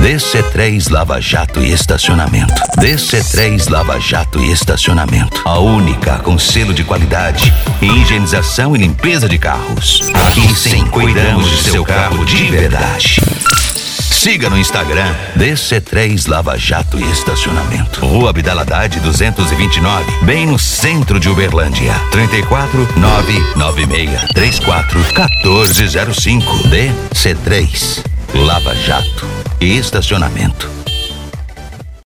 DC3 Lava Jato e Estacionamento. DC3 Lava Jato e Estacionamento. A única com selo de qualidade em higienização e limpeza de carros. Aqui sim, cuidamos de seu carro de verdade. Siga no Instagram DC3 Lava Jato e Estacionamento. Rua Abdal Haddad 229, bem no centro de Uberlândia. 34 996 34 1405. DC3 Lava Jato e Estacionamento.